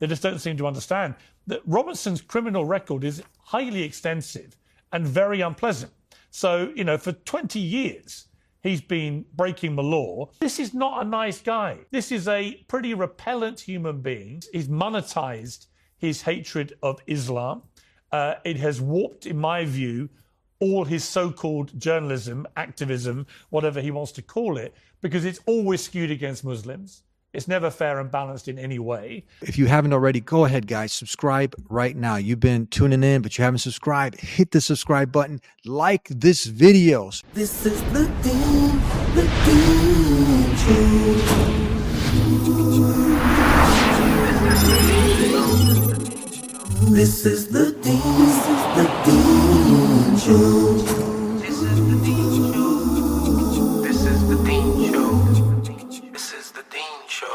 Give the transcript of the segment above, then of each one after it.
They just don't seem to understand that Robertson's criminal record is highly extensive and very unpleasant. So, for 20 years, he's been breaking the law. This is not a nice guy. This is a pretty repellent human being. He's monetized his hatred of Islam. It has warped, in my view, all his so-called journalism, activism, whatever he wants to call it, because it's always skewed against Muslims. It's never fair and balanced in any way. If you haven't already, go ahead, guys. Subscribe right now. You've been tuning in, but you haven't subscribed. Hit the subscribe button. Like this video. This is the Dean Show. This is the Dean Show. This is the Dean Show. This is the Dean Show. This is the Dean Show.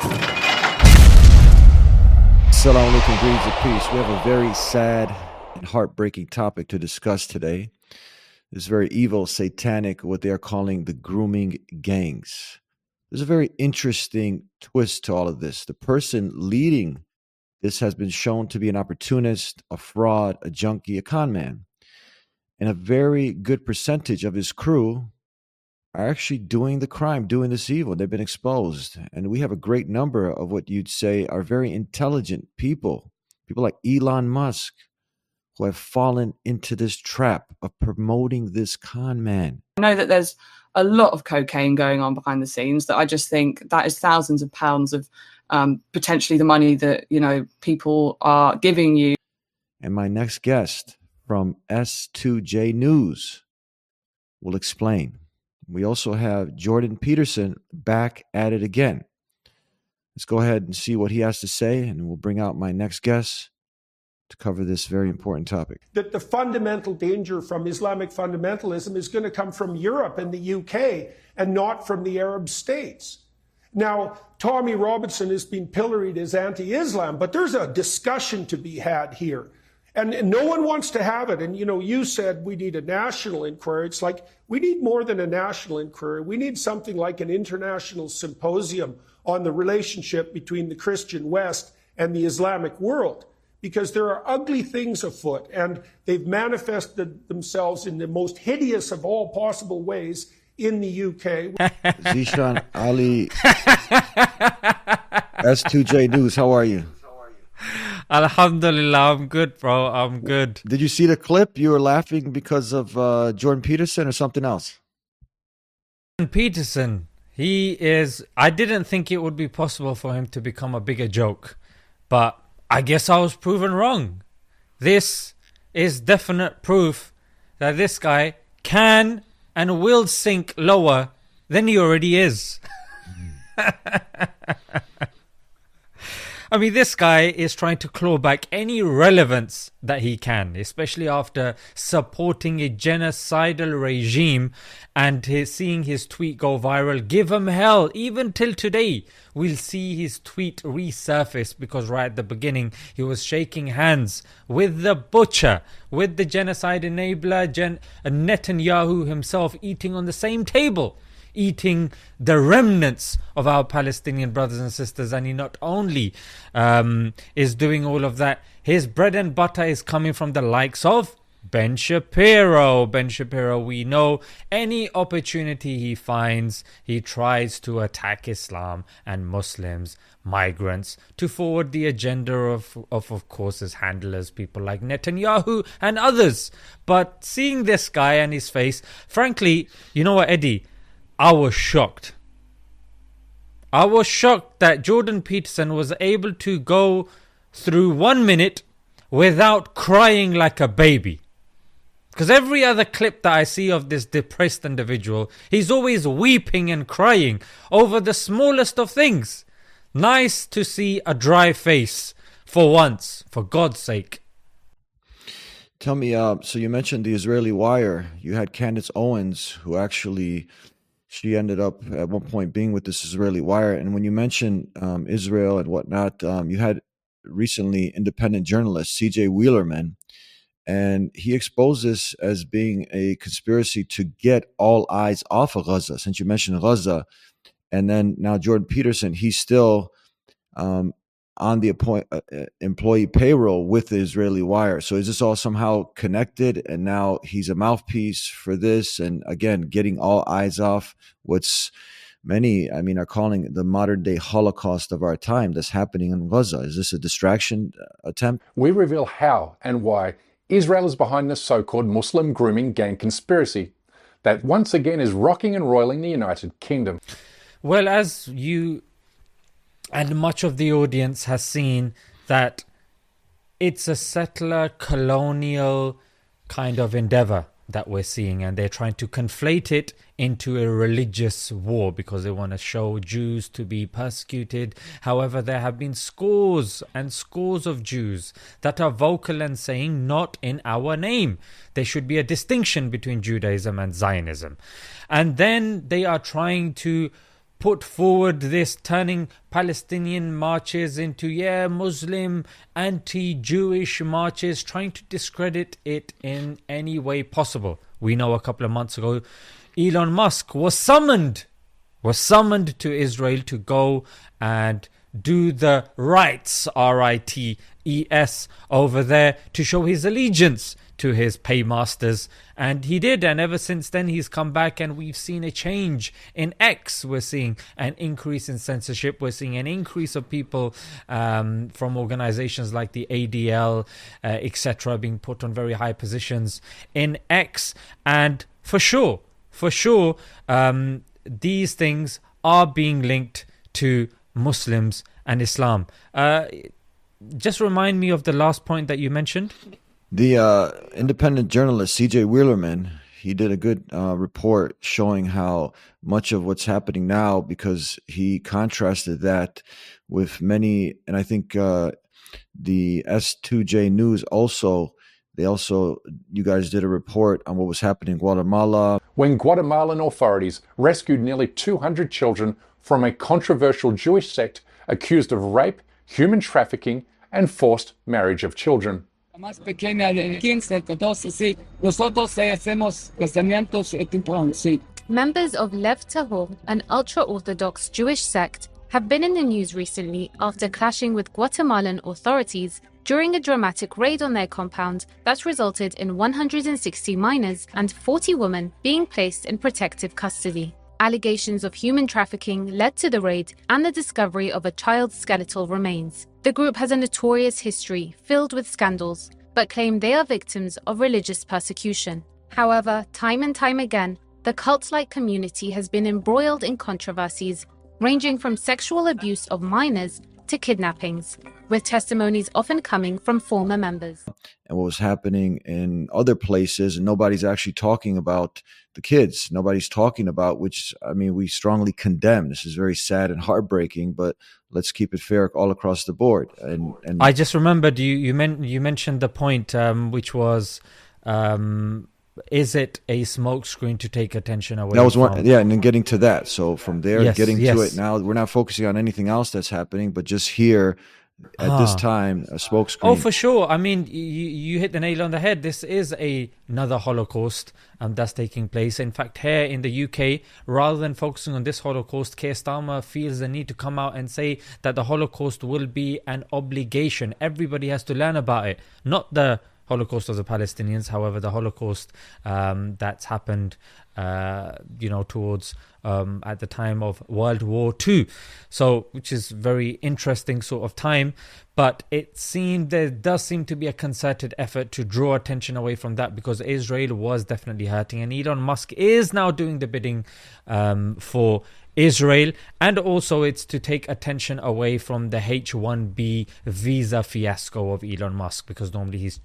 Assalamu alaikum, greetings of peace. We have a very sad and heartbreaking topic to discuss today. This very evil, satanic, what they are calling the grooming gangs. There's a very interesting twist to all of this. The person leading this has been shown to be an opportunist, a fraud, a junkie, a con man. And a very good percentage of his crew are actually doing the crime, doing this evil. They've been exposed. And we have a great number of what you'd say are very intelligent people like Elon Musk, who have fallen into this trap of promoting this con man. I know that there's a lot of cocaine going on behind the scenes that I just think that is thousands of pounds of potentially the money that, people are giving you. And my next guest from S2J News will explain. We also have Jordan Peterson back at it again. Let's go ahead and see what he has to say, and we'll bring out my next guest to cover this very important topic. That the fundamental danger from Islamic fundamentalism is going to come from Europe and the UK and not from the Arab states. Now, Tommy Robinson has been pilloried as anti-Islam, but there's a discussion to be had here. And no one wants to have it. And, you said we need a national inquiry. It's like we need more than a national inquiry. We need something like an international symposium on the relationship between the Christian West and the Islamic world, because there are ugly things afoot, and they've manifested themselves in the most hideous of all possible ways in the UK. Zishan Ali, S2J News, how are you? Alhamdulillah, I'm good, bro. I'm good. Did you see the clip? You were laughing because of Jordan Peterson or something else? Jordan Peterson, I didn't think it would be possible for him to become a bigger joke, but I guess I was proven wrong. This is definite proof that this guy can and will sink lower than he already is. I mean, this guy is trying to claw back any relevance that he can, especially after supporting a genocidal regime and seeing his tweet go viral. Give him hell. Even till today, we'll see his tweet resurface, because right at the beginning, he was shaking hands with the butcher, with the genocide enabler, Netanyahu himself, eating on the same table, eating the remnants of our Palestinian brothers and sisters. And he not only is doing all of that, his bread and butter is coming from the likes of Ben Shapiro. Ben Shapiro, we know any opportunity he finds, he tries to attack Islam and Muslims, migrants, to forward the agenda of course, his handlers, people like Netanyahu and others. But seeing this guy and his face, frankly, you know what, Eddie? I was shocked. I was shocked that Jordan Peterson was able to go through 1 minute without crying like a baby. Because every other clip that I see of this depressed individual, he's always weeping and crying over the smallest of things. Nice to see a dry face for once, for God's sake. Tell me, so you mentioned the Israeli Wire. You had Candace Owens, who actually... she ended up at one point being with this Israeli Wire. And when you mention Israel and whatnot, you had recently independent journalist C.J. Wheelerman, and he exposed this as being a conspiracy to get all eyes off of Gaza. Since you mentioned Gaza, and then now Jordan Peterson, he's still on the employee payroll with the Israeli wire. So is this all somehow connected? And now he's a mouthpiece for this. And again, getting all eyes off what's many, are calling the modern day Holocaust of our time that's happening in Gaza. Is this a distraction attempt? We reveal how and why Israel is behind this so-called Muslim grooming gang conspiracy that once again is rocking and roiling the United Kingdom. Well, as you and much of the audience has seen, that it's a settler colonial kind of endeavor that we're seeing, and they're trying to conflate it into a religious war because they want to show Jews to be persecuted. However, there have been scores and scores of Jews that are vocal and saying, not in our name. There should be a distinction between Judaism and Zionism. And then they are trying to put forward this, turning Palestinian marches into Muslim anti-Jewish marches, trying to discredit it in any way possible. We know a couple of months ago Elon Musk was summoned to Israel to go and do the rites, R-I-T-E-S, over there to show his allegiance to his paymasters, and he did. And ever since then he's come back, and we've seen a change in X. We're seeing an increase in censorship. We're seeing an increase of people from organizations like the ADL, etc., being put on very high positions in X. And for sure, these things are being linked to Muslims and Islam. Just remind me of the last point that you mentioned. The independent journalist C.J. Wheelerman, he did a good report showing how much of what's happening now, because he contrasted that with many, and I think the S2J News you guys did a report on what was happening in Guatemala. When Guatemalan authorities rescued nearly 200 children from a controversial Jewish sect accused of rape, human trafficking, and forced marriage of children. Más pequeña de 15, 14, sí. Nosotros hacemos casamientos tipo sí. Members of Lev Tahor, an ultra-Orthodox Jewish sect, have been in the news recently after clashing with Guatemalan authorities during a dramatic raid on their compound that resulted in 160 minors and 40 women being placed in protective custody. Allegations of human trafficking led to the raid and the discovery of a child's skeletal remains. The group has a notorious history filled with scandals, but claim they are victims of religious persecution. However, time and time again, the cult-like community has been embroiled in controversies, ranging from sexual abuse of minors to kidnappings, with testimonies often coming from former members. And what was happening in other places, and nobody's actually talking about the kids. Nobody's talking about, which, we strongly condemn. This is very sad and heartbreaking, but let's keep it fair all across the board. And I just remembered you mentioned the point, which was, is it a smokescreen to take attention away? That was from... one, yeah, and then getting to that. So from there, getting yes. to it now, we're not focusing on anything else that's happening, but just here at this time, a smokescreen. Oh, for sure. You hit the nail on the head. This is another Holocaust that's taking place. In fact, here in the UK, rather than focusing on this Holocaust, Keir Starmer feels the need to come out and say that the Holocaust will be an obligation. Everybody has to learn about it. Not the Holocaust of the Palestinians, however, the Holocaust that's happened, towards at the time of World War II. So, which is very interesting sort of time. But there does seem to be a concerted effort to draw attention away from that, because Israel was definitely hurting, and Elon Musk is now doing the bidding for Israel, and also it's to take attention away from the H-1B visa fiasco of Elon Musk, because normally he's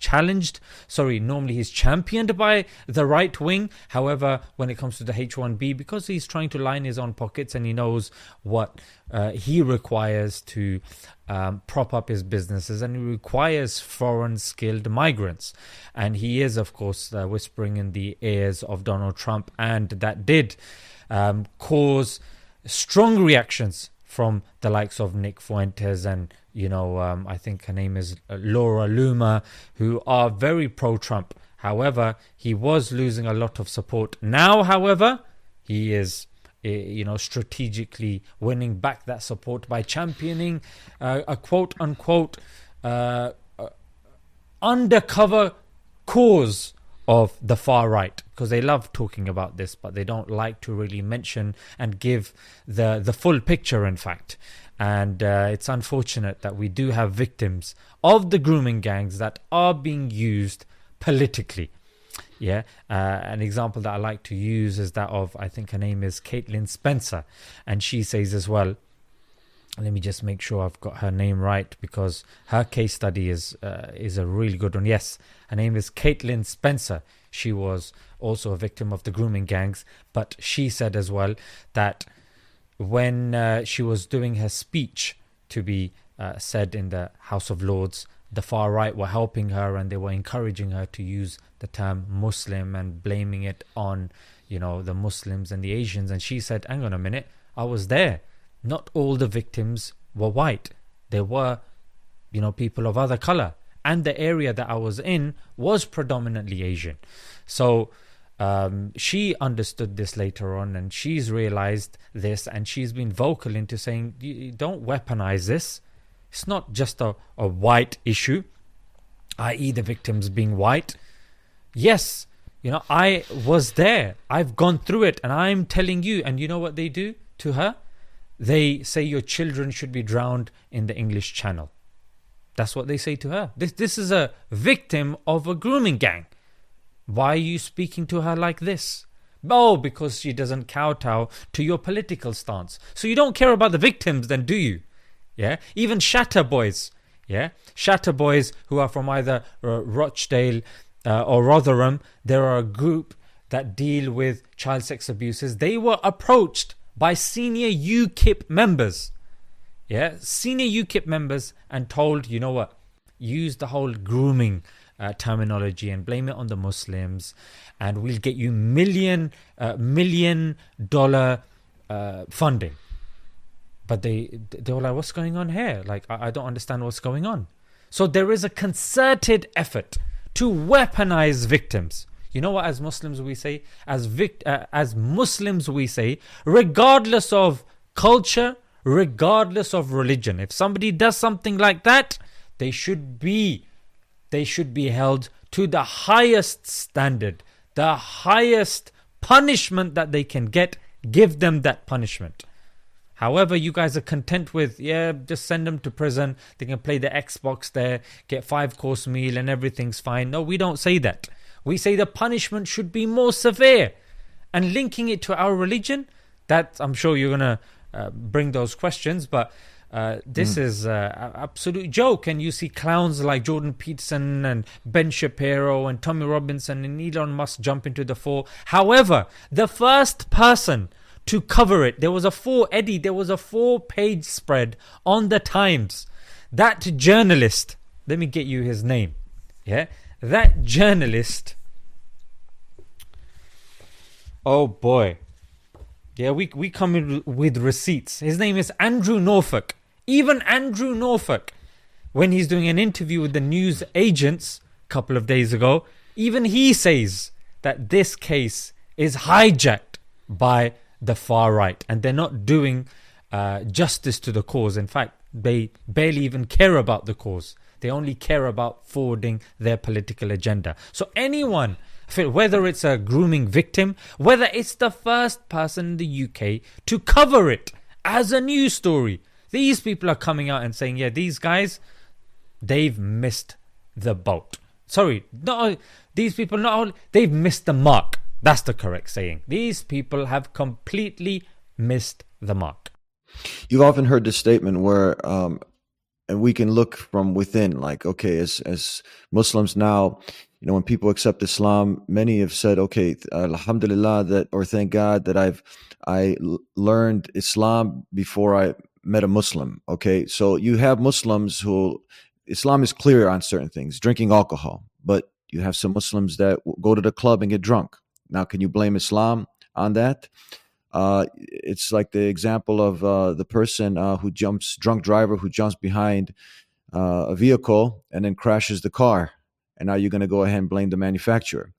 championed by the right wing. However, when it comes to the H-1B, because he's trying to line his own pockets and he knows what he requires to prop up his businesses, and he requires foreign skilled migrants, and he is of course whispering in the ears of Donald Trump, and that did cause strong reactions from the likes of Nick Fuentes and I think her name is Laura Loomer, who are very pro-Trump. However, he was losing a lot of support. Now, however, he is strategically winning back that support by championing a quote unquote undercover cause of the far right, because they love talking about this, but they don't like to really mention and give the full picture, in fact. And it's unfortunate that we do have victims of the grooming gangs that are being used politically. Yeah, an example that I like to use is that of, I think her name is Caitlin Spencer, and she says as well, let me just make sure I've got her name right, because her case study is a really good one. Yes, her name is Caitlin Spencer. She was also a victim of the grooming gangs, but she said as well that when she was doing her speech to be said in the House of Lords, the far right were helping her and they were encouraging her to use the term Muslim and blaming it on, the Muslims and the Asians. And she said, hang on a minute, I was there. Not all the victims were white. There were, people of other color. And the area that I was in was predominantly Asian. So she understood this later on, and she's realized this, and she's been vocal into saying, don't weaponize this. It's not just a white issue, i.e. the victims being white. Yes, I was there. I've gone through it, and I'm telling you. And you know what they do to her? They say your children should be drowned in the English Channel. That's what they say to her. This is a victim of a grooming gang. Why are you speaking to her like this? Oh, because she doesn't kowtow to your political stance. So you don't care about the victims then, do you? Yeah, even Shatter Boys. Yeah, Shatter Boys, who are from either Rochdale or Rotherham. There are a group that deal with child sex abuses. They were approached by senior UKIP members. Yeah, senior UKIP members, and told, you know what, use the whole grooming terminology and blame it on the Muslims, and we'll get you $1 million funding. But they were like, what's going on here? Like, I don't understand what's going on. So there is a concerted effort to weaponize victims. You know what, as Muslims we say? As Muslims we say, regardless of culture, regardless of religion, if somebody does something like that, they should be held to the highest standard, the highest punishment that they can get. Give them that punishment. However, you guys are content with, just send them to prison. They can play the Xbox there, get 5-course meal and everything's fine. No, we don't say that. We say the punishment should be more severe. And linking it to our religion, that I'm sure you're going to bring those questions, but this is an absolute joke. And you see clowns like Jordan Peterson and Ben Shapiro and Tommy Robinson and Elon Musk jump into the fore. However, the first person to cover it, there was a 4-page spread on the Times. That journalist, let me get you his name. Yeah, that journalist. Oh boy. Yeah, we come in with receipts. His name is Andrew Norfolk. Even Andrew Norfolk, when he's doing an interview with the news agents a couple of days ago, even he says that this case is hijacked by the far right, and they're not doing justice to the cause. In fact, they barely even care about the cause. They only care about forwarding their political agenda. So anyone, whether it's a grooming victim, whether it's the first person in the UK to cover it as a news story, these people are coming out and saying, these guys, they've missed the boat. Sorry, these people, they've missed the mark. That's the correct saying. These people have completely missed the mark. You've often heard this statement where, and we can look from within, like, okay, as Muslims now, when people accept Islam, many have said, okay, alhamdulillah, or thank God that I learned Islam before I met a Muslim. Okay, so you have Muslims who, Islam is clear on certain things, drinking alcohol, but you have some Muslims that go to the club and get drunk. Now, can you blame Islam on that? It's like the example of the person drunk driver who jumps behind a vehicle and then crashes the car. And now you're going to go ahead and blame the manufacturer.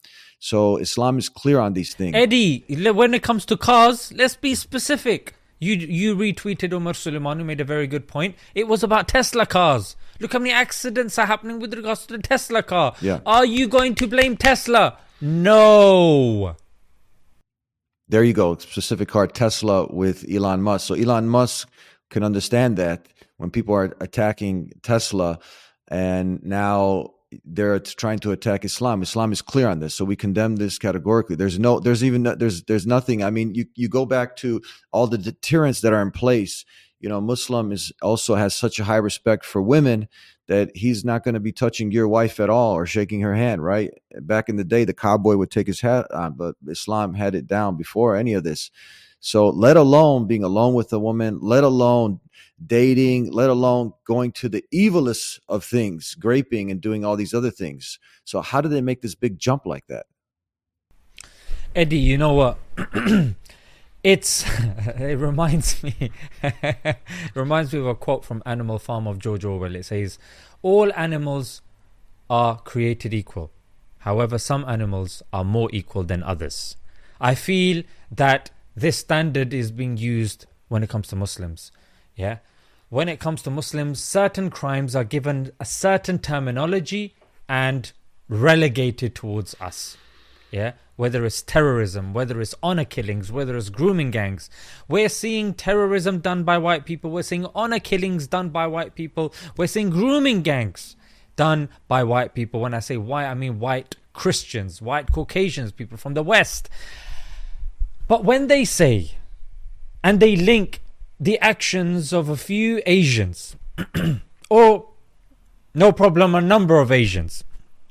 So Islam is clear on these things. Eddie, when it comes to cars, let's be specific. You retweeted Umar Suleiman, who made a very good point. It was about Tesla cars. Look how many accidents are happening with regards to the Tesla car. Yeah. Are you going to blame Tesla? No. There you go. Specific car, Tesla with Elon Musk. So Elon Musk can understand that when people are attacking Tesla and now they're trying to attack Islam. Islam is clear on this. So we condemn this categorically. There's nothing. I mean, you go back to all the deterrents that are in place. You know, Muslim also has such a high respect for women that he's not going to be touching your wife at all or shaking her hand, right? Back in the day, the cowboy would take his hat on, but Islam had it down before any of this. So let alone being alone with a woman, let alone dating, let alone going to the evilest of things, graping and doing all these other things. So how do they make this big jump like that? Eddie, you know what? It reminds me of a quote from Animal Farm of George Orwell. It says, all animals are created equal. However, some animals are more equal than others. I feel that this standard is being used when it comes to Muslims. Yeah. When it comes to Muslims, certain crimes are given a certain terminology and relegated towards us. Yeah. Whether it's terrorism, whether it's honor killings, whether it's grooming gangs. We're seeing terrorism done by white people. We're seeing honor killings done by white people. We're seeing grooming gangs done by white people. When I say white, I mean white Christians, white Caucasians, people from the West. But when they say, and they link the actions of a few Asians, or no problem, a number of Asians,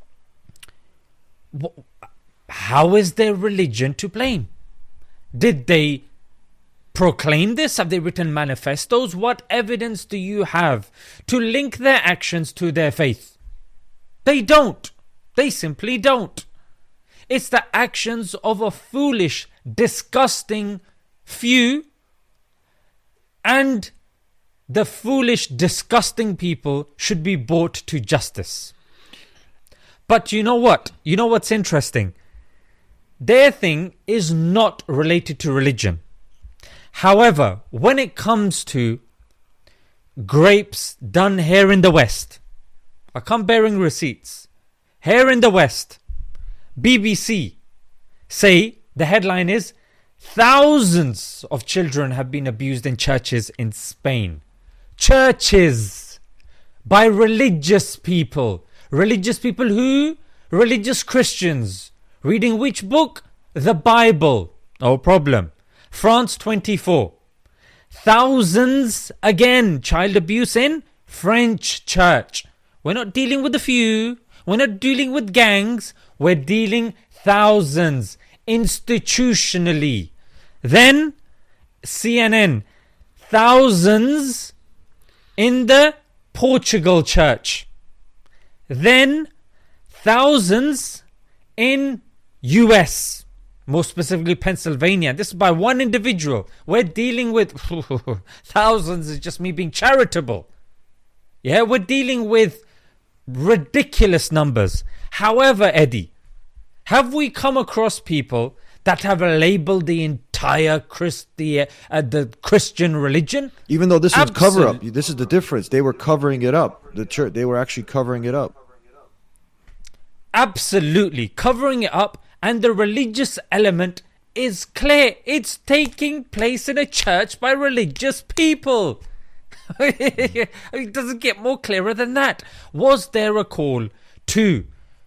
how is their religion to blame? Did they proclaim this? Have they written manifestos? What evidence do you have to link their actions to their faith? They don't. They simply don't. It's the actions of a foolish, disgusting few, and the foolish, disgusting people should be brought to justice. But you know what? You know what's interesting? Their thing is not related to religion. However, when it comes to grapes done here in the West, I come bearing receipts. Here in the West, BBC say the headline is, thousands of children have been abused in churches in Spain. Churches by religious people. Religious people who? Religious Christians. Reading which book? The Bible. No problem. France 24. Thousands, again, child abuse in French church. We're not dealing with a few. We're not dealing with gangs. We're dealing thousands institutionally. Then CNN, thousands in the Portugal church. Then thousands in US, more specifically Pennsylvania. This is by one individual. We're dealing with thousands is just me being charitable. Yeah, we're dealing with ridiculous numbers. However, Eddie, have we come across people that have labeled the entire the Christian religion? Even though this was cover up, this is the difference. They were covering it up. The church, they were actually covering it up. Absolutely covering it up, and the religious element is clear. It's taking place in a church by religious people. It doesn't get more clearer than that. Was there a call to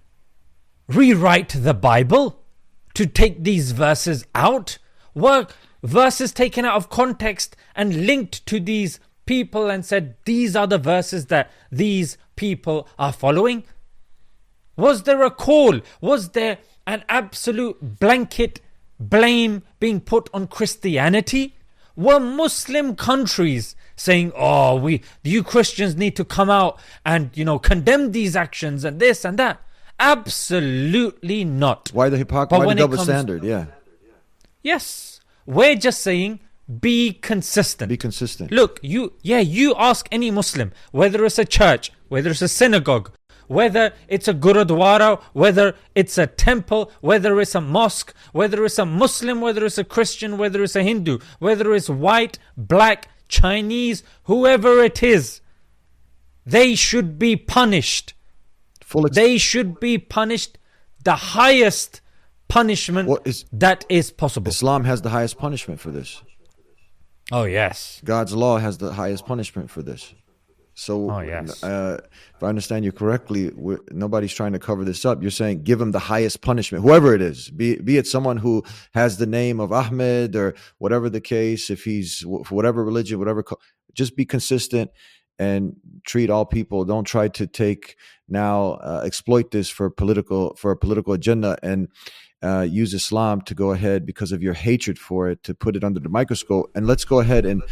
rewrite the Bible? To take these verses out? Were verses taken out of context and linked to these people and said, these are the verses that these people are following? Was there a call? Was there an absolute blanket blame being put on Christianity? Were Muslim countries saying, you Christians need to come out and, condemn these actions and this and that? Absolutely not. Why the hypocrisy? Why the double standard? Yeah. Yes. We're just saying, be consistent. Be consistent. Look, you ask any Muslim, whether it's a church, whether it's a synagogue, whether it's a gurudwara, whether it's a temple, whether it's a mosque, whether it's a Muslim, whether it's a Christian, whether it's a Hindu, whether it's white, black, Chinese, whoever it is, they should be punished. They should be punished the highest punishment that is possible. Islam has the highest punishment for this. Oh, yes. God's law has the highest punishment for this. So, if I understand you correctly, nobody's trying to cover this up. You're saying give him the highest punishment, whoever it is, be it someone who has the name of Ahmed or whatever the case, if he's for whatever religion, just be consistent and treat all people. Don't try to exploit this for a political agenda and use Islam to go ahead because of your hatred for it to put it under the microscope. And let's go ahead and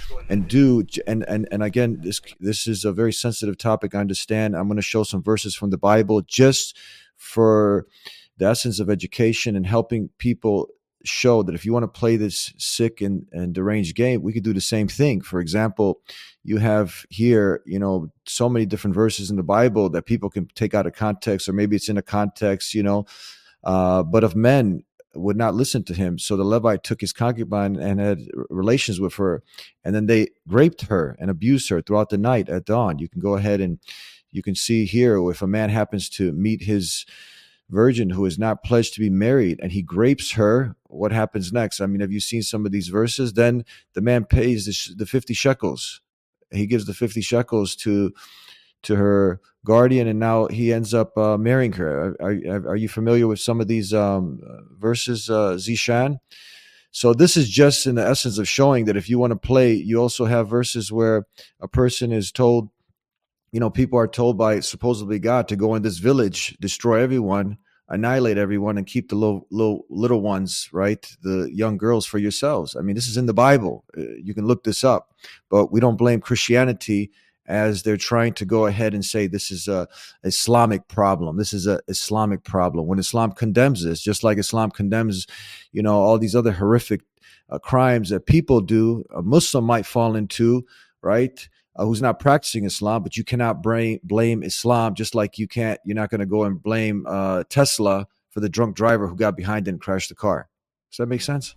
again, this is a very sensitive topic. I understand. I'm going to show some verses from the Bible just for the essence of education and helping people show that if you want to play this sick and deranged game, we could do the same thing. For example, you have here, so many different verses in the Bible that people can take out of context, or maybe it's in a context, but if men would not listen to him, so the Levite took his concubine and had relations with her, and then they raped her and abused her throughout the night at dawn. You can go ahead and you can see here, if a man happens to meet his virgin who is not pledged to be married and he grapes her, what happens next? I mean, have you seen some of these verses? Then the man pays the 50 shekels. He gives the 50 shekels to her guardian, and now he ends up marrying her. Are you familiar with some of these verses, Zishan? So this is just in the essence of showing that if you want to play, you also have verses where a person is told, people are told by supposedly God to go in this village, destroy everyone, annihilate everyone, and keep the little ones, right? The young girls for yourselves. I mean, this is in the Bible. You can look this up, but we don't blame Christianity as they're trying to go ahead and say this is a Islamic problem. This is a Islamic problem. When Islam condemns this, just like Islam condemns, all these other horrific crimes that people do, a Muslim might fall into, right? Who's not practicing Islam, but you cannot blame Islam, just like you're not going to go and blame Tesla for the drunk driver who got behind and crashed the car. Does that make sense?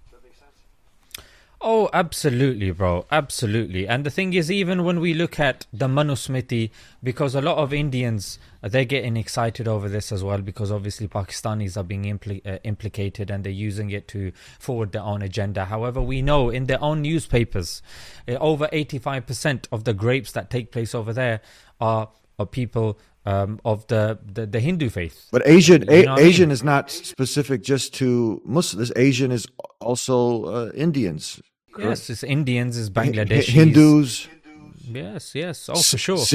Oh, absolutely, bro. Absolutely. And the thing is, even when we look at the Manusmriti, because a lot of Indians, they're getting excited over this as well, because obviously Pakistanis are being implicated and they're using it to forward their own agenda. However, we know in their own newspapers, over 85% of the grapes that take place over there are people of the Hindu faith. But Asian is not specific just to Muslims. Asian is also Indians. Correct? Yes, it's Indians, it's Bangladeshis. Hindus. Yes. Oh, for sure.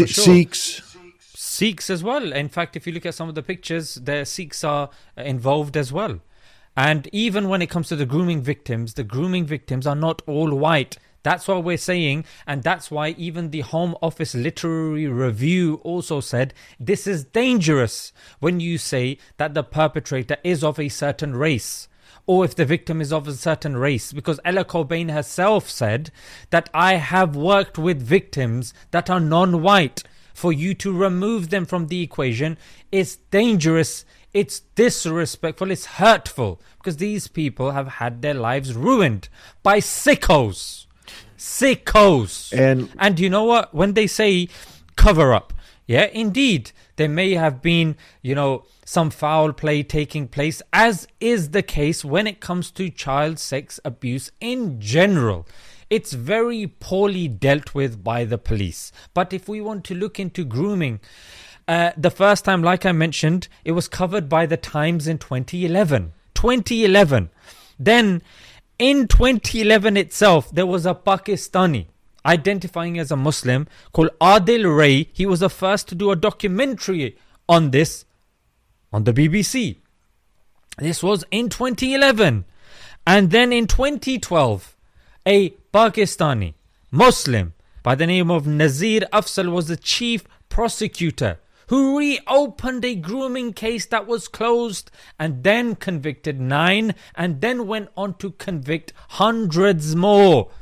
Sikhs as well. In fact, if you look at some of the pictures, the Sikhs are involved as well. And even when it comes to the grooming victims are not all white. That's what we're saying, and that's why even the Home Office Literary Review also said this is dangerous when you say that the perpetrator is of a certain race, or if the victim is of a certain race, because Ella Cobain herself said that I have worked with victims that are non-white. For you to remove them from the equation is dangerous, it's disrespectful, it's hurtful, because these people have had their lives ruined by sickos. And you know what? When they say cover up, yeah, indeed, there may have been, some foul play taking place, as is the case when it comes to child sex abuse in general. It's very poorly dealt with by the police. But if we want to look into grooming, the first time, like I mentioned, it was covered by the Times in 2011. Then in 2011 itself, there was a Pakistani identifying as a Muslim called Adil Ray. He was the first to do a documentary on this on the BBC. This was in 2011. And then in 2012, a Pakistani Muslim by the name of Nazir Afzal was the chief prosecutor, who reopened a grooming case that was closed and then convicted 9 and then went on to convict hundreds more.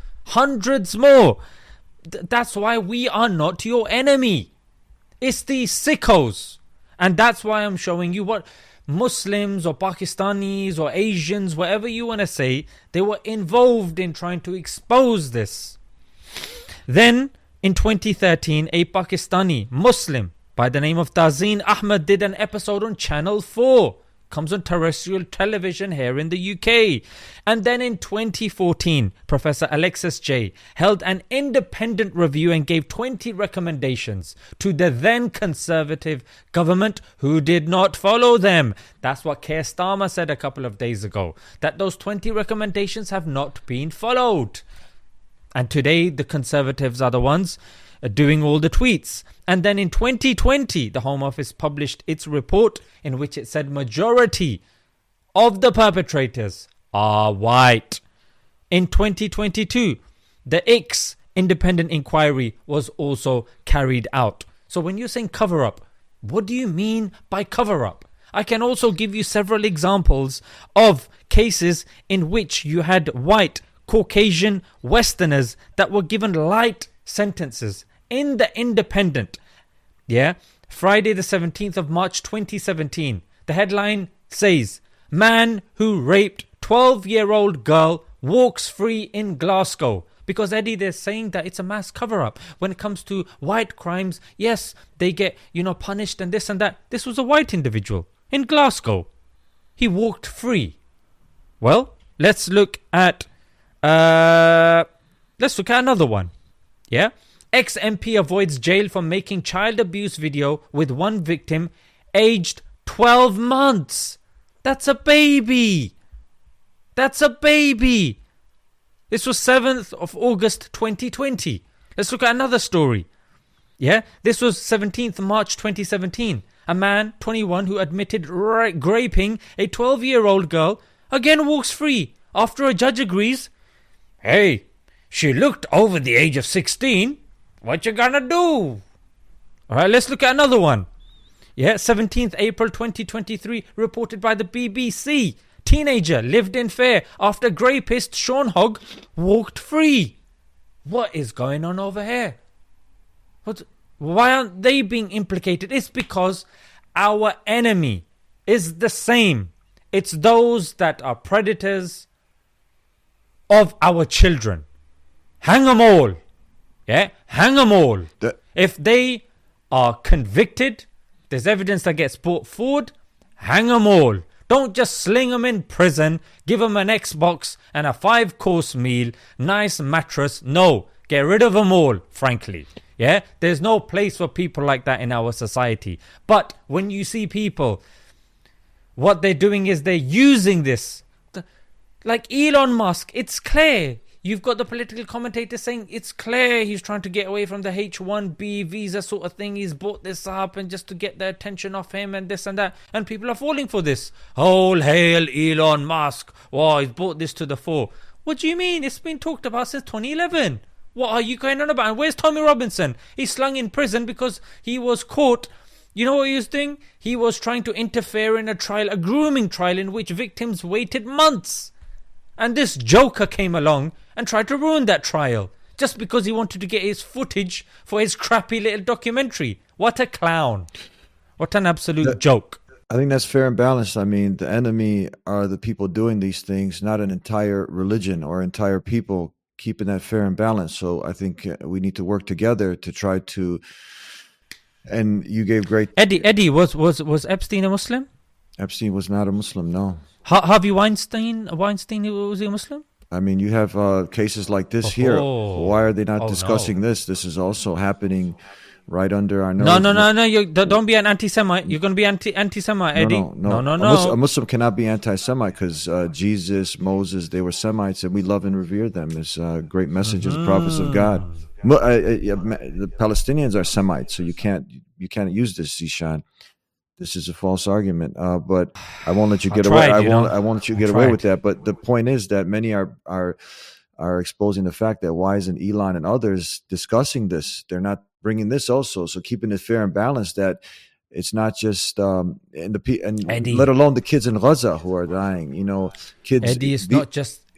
That's why we are not your enemy. It's these sickos. And that's why I'm showing you what Muslims or Pakistanis or Asians, whatever you want to say, they were involved in trying to expose this. Then in 2013, a Pakistani Muslim by the name of Tazeen Ahmed did an episode on Channel 4. Comes on terrestrial television here in the UK. And then in 2014, Professor Alexis J held an independent review and gave 20 recommendations to the then Conservative government, who did not follow them. That's what Keir Starmer said a couple of days ago, that those 20 recommendations have not been followed. And today, the Conservatives are the ones doing all the tweets. And then in 2020, the Home Office published its report in which it said majority of the perpetrators are white. In 2022, the IX independent inquiry was also carried out. So when you're saying cover up, what do you mean by cover up? I can also give you several examples of cases in which you had white Caucasian Westerners that were given light sentences in the Independent. Yeah, Friday the 17th of March 2017. The headline says, man who raped 12-year-old girl walks free in Glasgow. Because, Eddie, they're saying that it's a mass cover-up. When it comes to white crimes, yes, they get, punished and this and that. This was a white individual in Glasgow. He walked free. Well, let's look at another one. Yeah? Ex-MP avoids jail for making child abuse video with one victim aged 12 months. That's a baby. That's a baby. This was 7th of August 2020. Let's look at another story. Yeah, this was 17th March 2017. A man, 21, who admitted raping a 12-year-old girl again walks free after a judge agrees, hey, she looked over the age of 16. What you gonna do? Alright, let's look at another one. Yeah, 17th April 2023, reported by the BBC. Teenager lived in fear after rapist Sean Hogg walked free. What is going on over here? Why aren't they being implicated? It's because our enemy is the same. It's those that are predators of our children. Hang them all. Yeah, hang them all. If they are convicted, there's evidence that gets brought forward, hang them all. Don't just sling them in prison, give them an Xbox and a 5-course meal, nice mattress. No, get rid of them all, frankly. Yeah, there's no place for people like that in our society. But when you see people, what they're doing is they're using this. Like Elon Musk, it's clear. You've got the political commentators saying it's clear he's trying to get away from the H-1B visa sort of thing. He's brought this up and just to get the attention off him and this and that. And people are falling for this. All hail Elon Musk. Wow, he's brought this to the fore. What do you mean? It's been talked about since 2011. What are you going on about? And where's Tommy Robinson? He's slung in prison because he was caught. You know what he was doing? He was trying to interfere in a trial, a grooming trial in which victims waited months. And this joker came along and tried to ruin that trial just because he wanted to get his footage for his crappy little documentary. What a clown. What an absolute joke. I think that's fair and balanced. I mean, the enemy are the people doing these things, not an entire religion or entire people keeping that fair and balanced. So I think we need to work together to try to. And you gave great. Eddie, was Epstein a Muslim? Epstein was not a Muslim, no. Harvey Weinstein, was he a Muslim? I mean, you have cases like this here. Why are they not discussing this? This is also happening right under our nose. No. Don't be an anti-Semite. You're going to be anti-Semite, Eddie. No. A Muslim cannot be anti-Semite because Jesus, Moses, they were Semites, and we love and revere them as great messengers, prophets of God. The Palestinians are Semites, so you can't use this, Zishan. This is a false argument, but I won't let you get away. I won't let you get away with that. But the point is that many are exposing the fact that why isn't Elon and others discussing this? They're not bringing this also. So keeping it fair and balanced, that it's not just Eddie, let alone the kids in Gaza who are dying. Kids. Eddie, it's not just.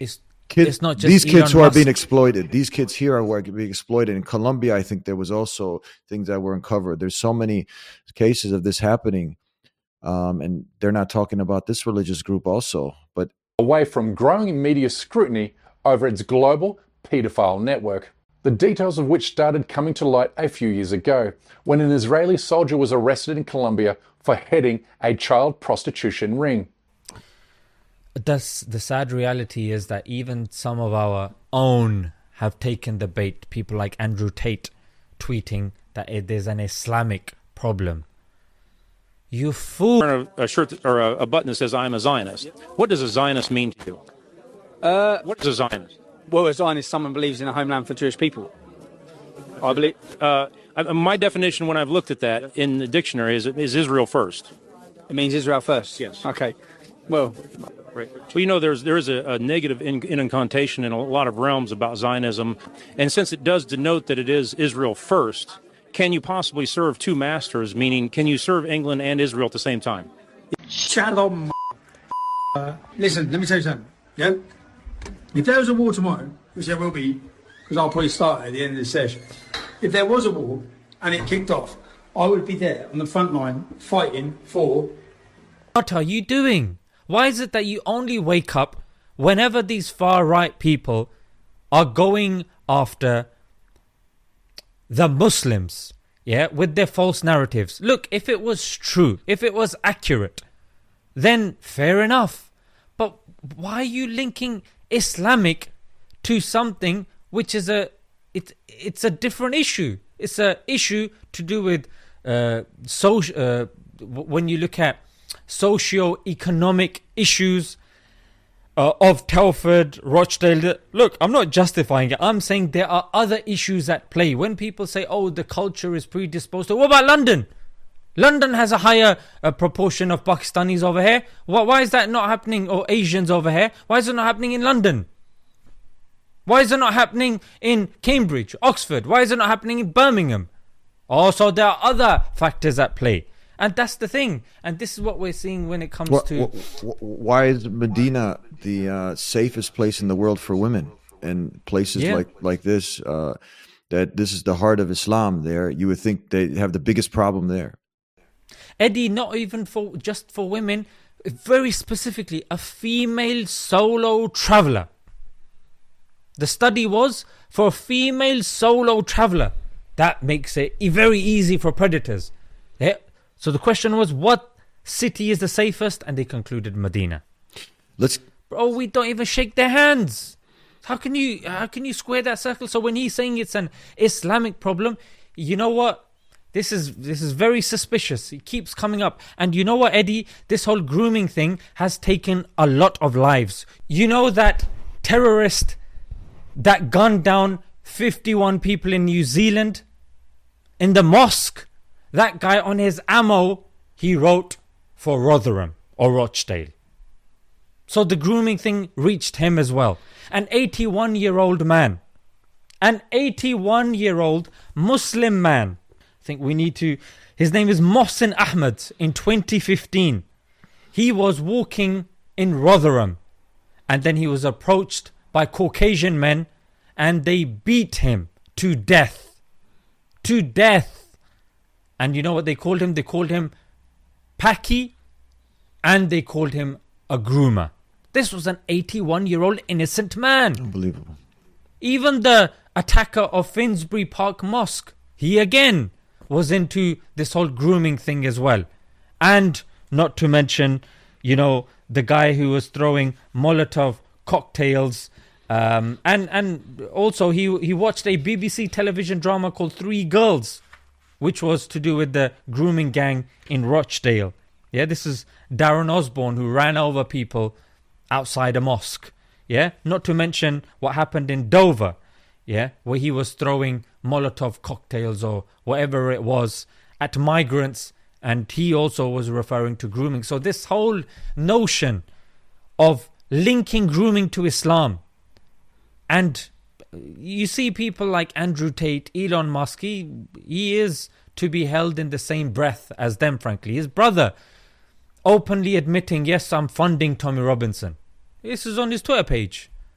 It's not just these kids Elon who are Musk. being exploited. These kids here are being exploited. In Colombia, I think there was also things that were uncovered. There's so many cases of this happening, and they're not talking about this religious group also. But away from growing media scrutiny over its global paedophile network, the details of which started coming to light a few years ago when an Israeli soldier was arrested in Colombia for heading a child prostitution ring. The sad reality is that even some of our own have taken the bait. People like Andrew Tate tweeting that there's an Islamic problem. You fool! A shirt or a button that says "I'm a Zionist." What does a Zionist mean to you? What is a Zionist? Well, a Zionist is someone who believes in a homeland for Jewish people. I believe. My definition, when I've looked at that in the dictionary, is Israel first. It means Israel first. Yes. Okay. Well. Right. Well, you know, there is a negative connotation in a lot of realms about Zionism, and since it does denote that it is Israel first, can you possibly serve two masters? Meaning, can you serve England and Israel at the same time? Shalom. Listen, let me tell you something. Yeah. If there was a war tomorrow, which there will be, because I'll probably start at the end of the session. If there was a war and it kicked off, I would be there on the front line fighting for. What are you doing? Why is it that you only wake up whenever these far-right people are going after the Muslims, yeah, with their false narratives? Look, if it was true, if it was accurate, then fair enough. But why are you linking Islamic to something which is it's a different issue? It's an issue to do with when you look at socio-economic issues of Telford, Rochdale. Look, I'm not justifying it. I'm saying there are other issues at play. When people say, oh, the culture is predisposed to... What about London? London has a higher proportion of Pakistanis over here. Why is that not happening? Or Asians over here? Why is it not happening in London? Why is it not happening in Cambridge, Oxford? Why is it not happening in Birmingham? Also, there are other factors at play. And that's the thing. And this is what we're seeing when it comes to... Why is Medina the safest place in the world for women? And places like this, that this is the heart of Islam there, you would think they have the biggest problem there. Eddie, not even just for women, very specifically, a female solo traveller. The study was for a female solo traveller. That makes it very easy for predators. So the question was, what city is the safest? And they concluded Medina. Bro, we don't even shake their hands. How can you square that circle? So when he's saying it's an Islamic problem, you know what? This is very suspicious. It keeps coming up. And you know what, Eddie? This whole grooming thing has taken a lot of lives. You know that terrorist that gunned down 51 people in New Zealand in the mosque? That guy, on his ammo, he wrote for Rotherham or Rochdale. So the grooming thing reached him as well. An 81-year-old man. An 81-year-old Muslim man. I think we need to... His name is Mohsin Ahmed. In 2015, he was walking in Rotherham. And then he was approached by Caucasian men. And they beat him to death. To death. And you know what they called him? They called him Paki, and they called him a groomer. This was an 81-year-old innocent man. Unbelievable. Even the attacker of Finsbury Park Mosque, he again was into this whole grooming thing as well. And not to mention, you know, the guy who was throwing Molotov cocktails. And also he watched a BBC television drama called Three Girls, which was to do with the grooming gang in Rochdale. Yeah, this is Darren Osborne, who ran over people outside a mosque. Yeah, not to mention what happened in Dover. Yeah, where he was throwing Molotov cocktails or whatever it was at migrants, and he also was referring to grooming. So this whole notion of linking grooming to Islam, and you see people like Andrew Tate, Elon Musk, he is to be held in the same breath as them, frankly. His brother openly admitting, yes, I'm funding Tommy Robinson. This is on his Twitter page.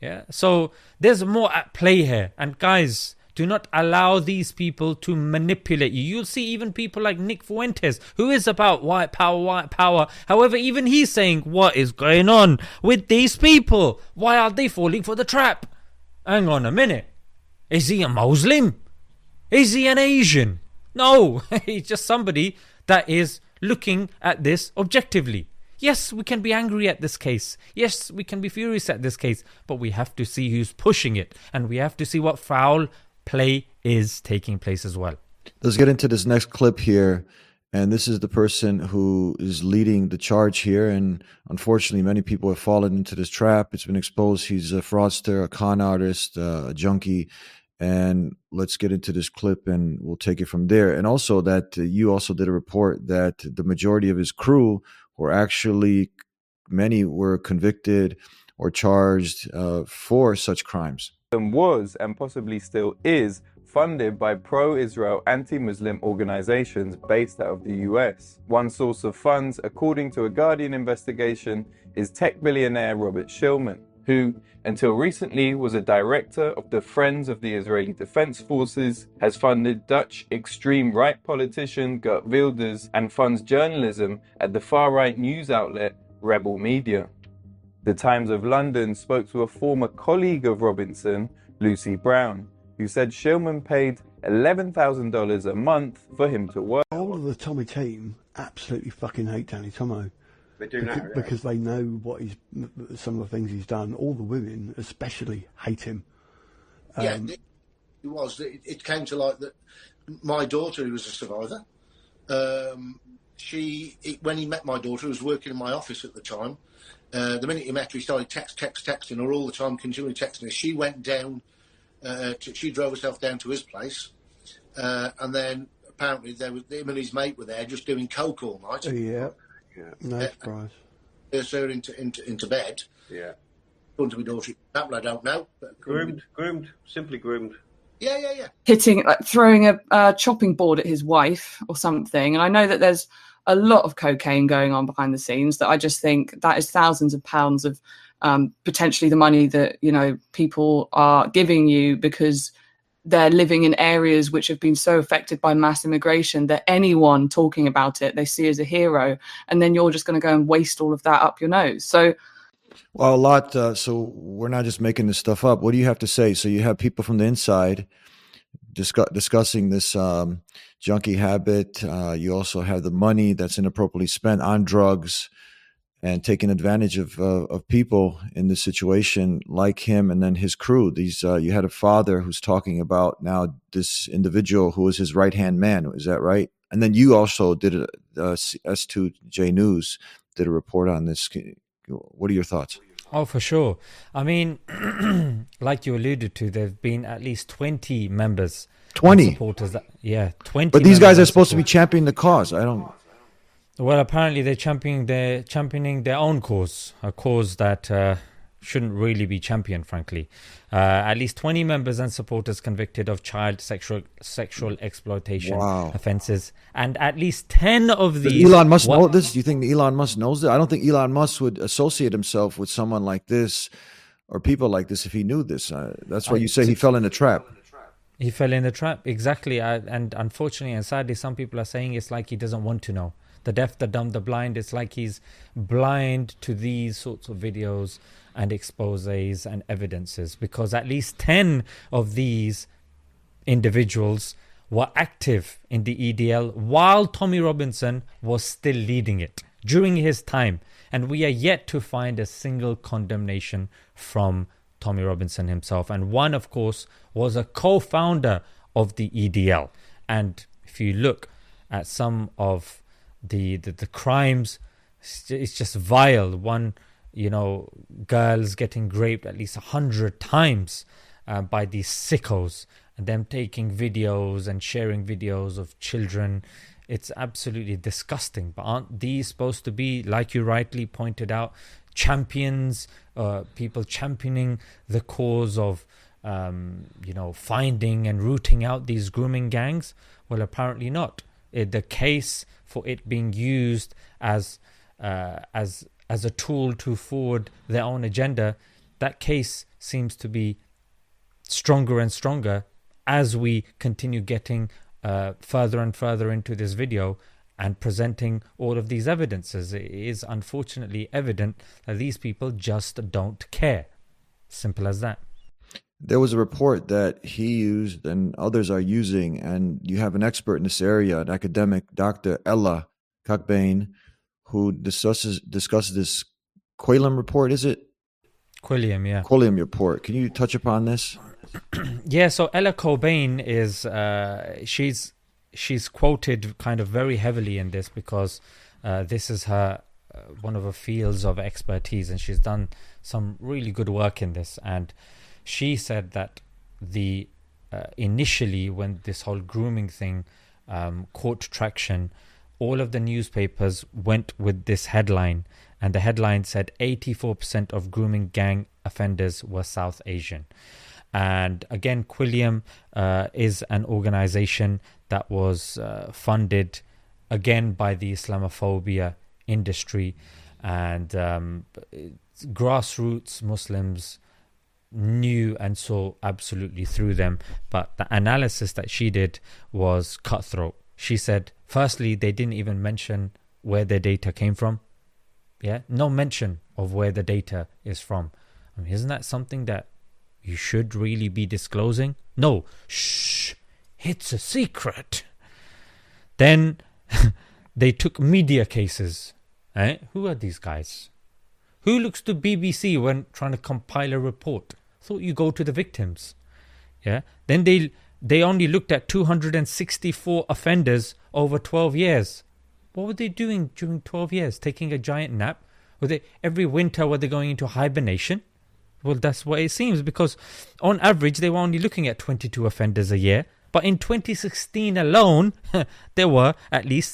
Yeah. So there's more at play here. And guys, do not allow these people to manipulate you. You'll see even people like Nick Fuentes, who is about white power, white power. However, even he's saying, what is going on with these people? Why are they falling for the trap? Hang on a minute. Is he a Muslim? Is he an Asian? No, he's just somebody that is looking at this objectively. Yes, we can be angry at this case. Yes, we can be furious at this case. But we have to see who's pushing it. And we have to see what foul play is taking place as well. Let's get into this next clip here. And this is the person who is leading the charge here. And unfortunately, many people have fallen into this trap. It's been exposed. He's a fraudster, a con artist, a junkie. And let's get into this clip and we'll take it from there. And also that you also did a report that the majority of his crew were actually, many were convicted or charged for such crimes. Was and possibly still is funded by pro-Israel anti-Muslim organizations based out of the US. One source of funds, according to a Guardian investigation, is tech billionaire Robert Shillman, who until recently was a director of the Friends of the Israeli Defense Forces, has funded Dutch extreme right politician Geert Wilders, and funds journalism at the far-right news outlet Rebel Media. The Times of London spoke to a former colleague of Robinson, Lucy Brown, who said Shillman paid $11,000 a month for him to work. All of the Tommy team absolutely fucking hate Danny Tomo. They do now, because they know what some of the things he's done. All the women especially hate him. Yeah, it was. It came to light that my daughter, who was a survivor, when he met my daughter, who was working in my office at the time, the minute he met her, he started texting her all the time, continually texting her. She went down, she drove herself down to his place, and then apparently him and his mate were there just doing coke all night. Yeah, no surprise. Nurse her into bed. Yeah. Going to my daughter, I don't know. But groomed, simply groomed. Yeah. Hitting, like throwing a chopping board at his wife or something. And I know that there's a lot of cocaine going on behind the scenes that I just think that is thousands of pounds of potentially the money that, you know, people are giving you because they're living in areas which have been so affected by mass immigration that anyone talking about it, they see as a hero. And then you're just going to go and waste all of that up your nose. So, well, a lot. So we're not just making this stuff up. What do you have to say? So you have people from the inside discussing this junkie habit. You also have the money that's inappropriately spent on drugs and taking advantage of people in this situation like him and then his crew. These you had a father who's talking about now this individual who was his right-hand man. Is that right? And then you also did S2J News did a report on this. What are your thoughts? Oh, for sure. I mean, like you alluded to, there have been at least 20 members. 20? Supporters. 20. But these guys are supposed to be championing the cause. I don't... Well, apparently they're championing their own cause, a cause that shouldn't really be championed, frankly. At least 20 members and supporters convicted of child sexual exploitation offences, and at least 10 of these... Elon Musk know this? Do you think Elon Musk knows that? I don't think Elon Musk would associate himself with someone like this or people like this if he knew this. That's why you say he fell in the trap. He fell in the trap, exactly. And unfortunately and sadly, some people are saying it's like he doesn't want to know. The deaf, the dumb, the blind, it's like he's blind to these sorts of videos and exposés and evidences, because at least 10 of these individuals were active in the EDL while Tommy Robinson was still leading it during his time. And we are yet to find a single condemnation from Tommy Robinson himself. And one, of course, was a co-founder of the EDL. And if you look at some of the crimes, it's just vile. One, girls getting raped at least 100 times by these sickos, and them taking videos and sharing videos of children. It's absolutely disgusting. But aren't these supposed to be, like you rightly pointed out, champions, people championing the cause of finding and rooting out these grooming gangs? Well, apparently not. The case for it being used as a tool to forward their own agenda that case seems to be stronger and stronger as we continue getting further and further into this video and presenting all of these evidences. It is unfortunately evident that these people just don't care. Simple as that. There was a report that he used and others are using, and you have an expert in this area, an academic, Dr. Ella Kakbain, who discusses this Quilliam report, is it? Quilliam, yeah. Quilliam report. Can you touch upon this? Yeah, so Ella Cobain is, she's quoted kind of very heavily in this because this is her one of her fields of expertise, and she's done some really good work in this. And she said that the initially, when this whole grooming thing caught traction, all of the newspapers went with this headline, and the headline said 84% of grooming gang offenders were South Asian. And again, Quilliam is an organization that was funded again by the Islamophobia industry, and grassroots Muslims knew and saw absolutely through them. But the analysis that she did was cutthroat. She said, firstly, they didn't even mention where their data came from. Yeah, no mention of where the data is from. I mean, isn't that something that you should really be disclosing? No, shh, it's a secret. Then they took media cases. Who are these guys? Who looks to BBC when trying to compile a report? Thought you go to the victims. Yeah. Then they only looked at 264 offenders over 12 years. What were they doing during 12 years? Taking a giant nap? Every winter were they going into hibernation? Well, that's what it seems, because on average they were only looking at 22 offenders a year. But in 2016 alone, there were at least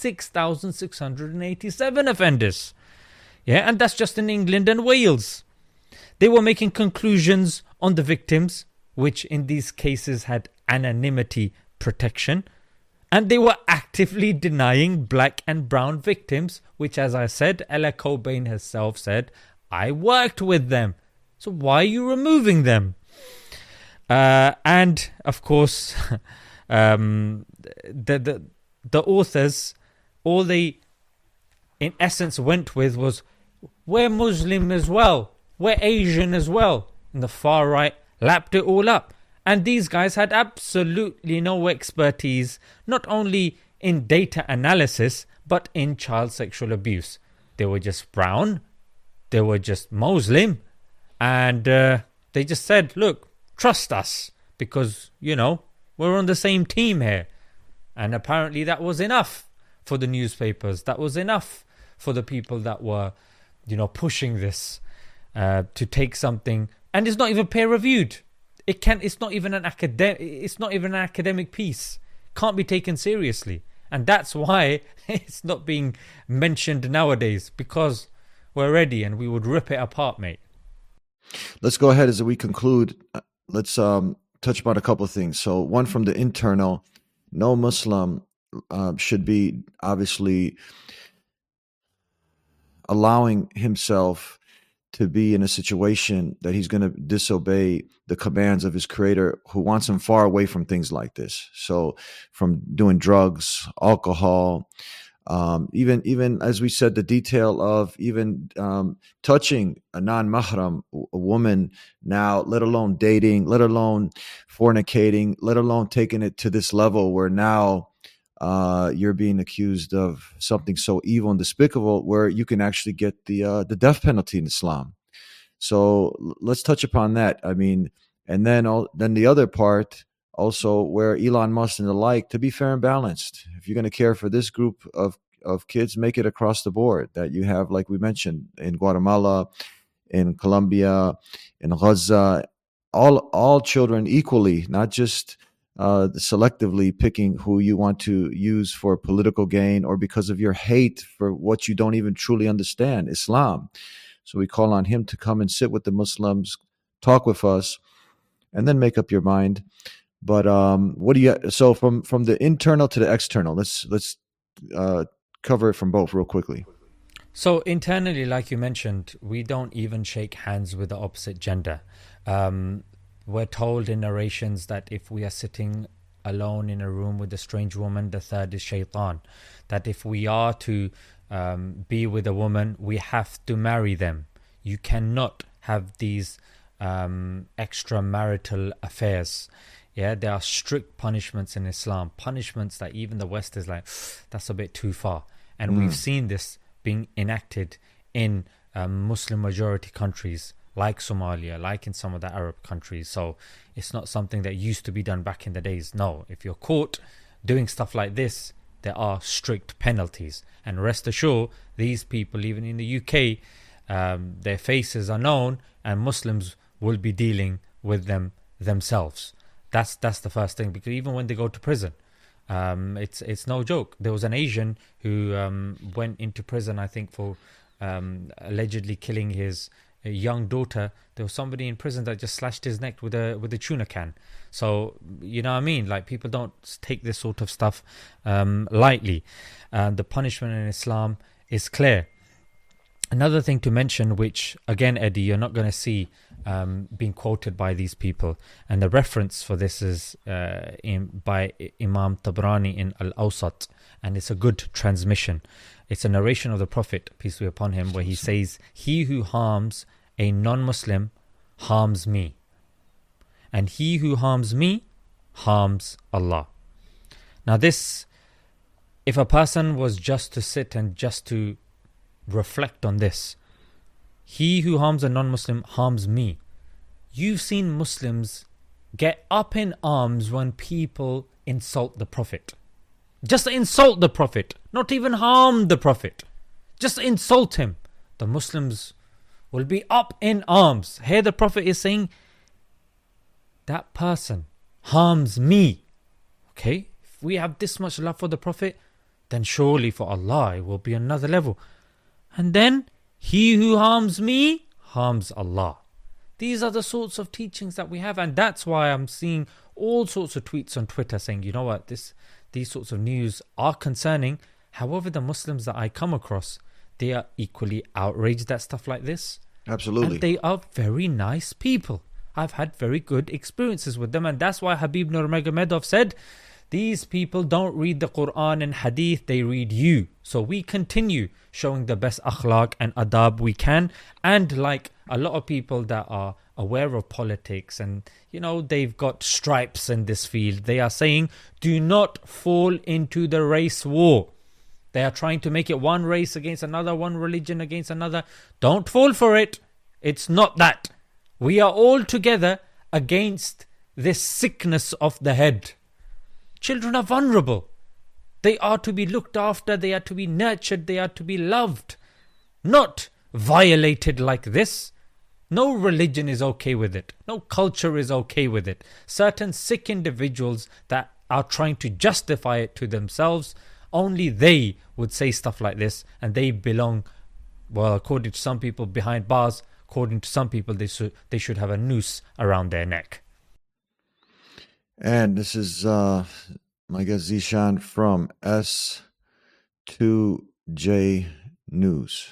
6,687 offenders. Yeah, and that's just in England and Wales. They were making conclusions on the victims, which in these cases had anonymity protection. And they were actively denying black and brown victims, which, as I said, Ella Cobain herself said, I worked with them. So why are you removing them? And of course, the authors, all they in essence went with was, we're Muslim as well, we're Asian as well. And the far right lapped it all up. And these guys had absolutely no expertise, not only in data analysis, but in child sexual abuse. They were just brown, they were just Muslim, and they just said, look, trust us, because, we're on the same team here. And apparently that was enough for the newspapers. That was enough for the people that were, pushing this to take something. And it's not even peer reviewed. It's not even an academic piece. Can't be taken seriously. And that's why it's not being mentioned nowadays, because we're ready and we would rip it apart, mate. Let's go ahead as we conclude. Let's touch upon a couple of things. So one from the internal, no Muslim should be obviously allowing himself to be in a situation that he's going to disobey the commands of his creator, who wants him far away from things like this. So from doing drugs, alcohol, even as we said, the detail of even touching a non-mahram, a woman now, let alone dating, let alone fornicating, let alone taking it to this level where now you're being accused of something so evil and despicable, where you can actually get the death penalty in Islam. So let's touch upon that. I mean, and then the other part also, where Elon Musk and the like, to be fair and balanced. If you're going to care for this group of kids, make it across the board. That you have, like we mentioned, in Guatemala, in Colombia, in Gaza, all children equally, not just selectively picking who you want to use for political gain or because of your hate for what you don't even truly understand, Islam. So we call on him to come and sit with the Muslims, talk with us, and then make up your mind. But what do you? So from the internal to the external, let's cover it from both real quickly. So internally, like you mentioned, we don't even shake hands with the opposite gender. We're told in narrations that if we are sitting alone in a room with a strange woman, the third is shaitan. That if we are to be with a woman, we have to marry them. You cannot have these extramarital affairs. Yeah, there are strict punishments in Islam, punishments that even the West is like, that's a bit too far. And we've seen this being enacted in Muslim majority countries like Somalia, like in some of the Arab countries. So it's not something that used to be done back in the days. No, if you're caught doing stuff like this, there are strict penalties. And rest assured, these people, even in the UK, their faces are known, and Muslims will be dealing with them themselves. That's the first thing, because even when they go to prison, it's no joke. There was an Asian who went into prison, I think, for allegedly killing his young daughter. There was somebody in prison that just slashed his neck with a tuna can. So, you know what I mean? Like, people don't take this sort of stuff lightly. The punishment in Islam is clear. Another thing to mention, which again, Eddie, you're not going to see being quoted by these people, and the reference for this is by Imam Tabrani in Al-Awsat, and it's a good transmission. It's a narration of the Prophet, peace be upon him, where he says, "He who harms a non-Muslim harms me, and he who harms me harms Allah." Now this, if a person was just to sit and just to reflect on this, he who harms a non-Muslim harms me. You've seen Muslims get up in arms when people insult the Prophet. Just insult the Prophet, not even harm the Prophet. Just insult him. The Muslims will be up in arms. Here the Prophet is saying, that person harms me. Okay, if we have this much love for the Prophet, then surely for Allah it will be another level. And then, he who harms me harms Allah. These are the sorts of teachings that we have, and that's why I'm seeing all sorts of tweets on Twitter saying, you know what, these sorts of news are concerning. However, the Muslims that I come across, they are equally outraged at stuff like this. Absolutely. And they are very nice people. I've had very good experiences with them, and that's why Habib Nurmagomedov said, these people don't read the Quran and Hadith, they read you. So we continue showing the best akhlaq and adab we can. And like a lot of people that are aware of politics and, you know, they've got stripes in this field, they are saying, do not fall into the race war. They are trying to make it one race against another, one religion against another. Don't fall for it. It's not that. We are all together against this sickness of the head. Children are vulnerable. They are to be looked after, they are to be nurtured, they are to be loved, not violated like this. No religion is okay with it. No culture is okay with it. Certain sick individuals that are trying to justify it to themselves, only they would say stuff like this, and they belong, well, according to some people, behind bars. According to some people, they should have a noose around their neck. And this is my guest Zishan from S2J News.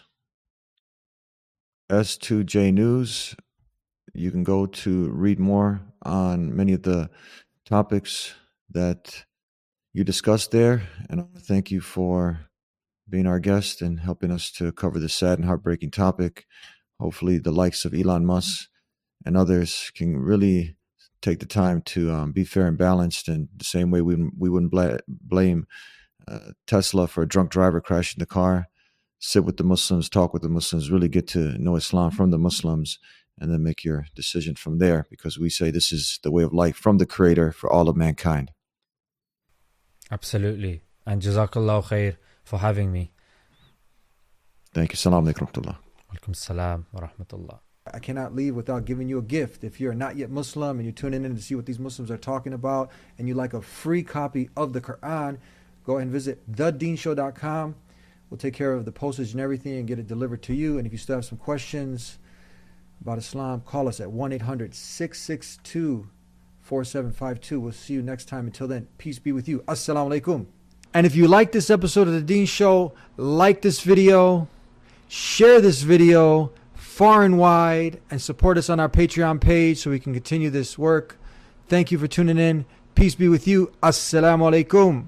S2J News. You can go to read more on many of the topics that you discussed there. And I want to thank you for being our guest and helping us to cover this sad and heartbreaking topic. Hopefully the likes of Elon Musk and others can really take the time to be fair and balanced, and the same way we wouldn't blame Tesla for a drunk driver crashing the car. Sit with the Muslims, talk with the Muslims, really get to know Islam from the Muslims, and then make your decision from there, because we say this is the way of life from the Creator for all of mankind. Absolutely. And Jazakallah khair for having me. Thank you. Assalamu alaikum wa rahmatullah. Alaikum salam wa rahmatullah. I cannot leave without giving you a gift. If you're not yet Muslim and you're tuning in to see what these Muslims are talking about, and you like a free copy of the Quran, go ahead and visit thedeenshow.com. We'll take care of the postage and everything and get it delivered to you. And if you still have some questions about Islam, call us at 1-800-662-4752. We'll see you next time. Until then, peace be with you. Assalamu alaikum. And if you like this episode of The Deen Show, like this video, Share this video far and wide and support us on our Patreon page so we can continue this work. Thank you for tuning in. Peace be with you. Assalamu alaikum.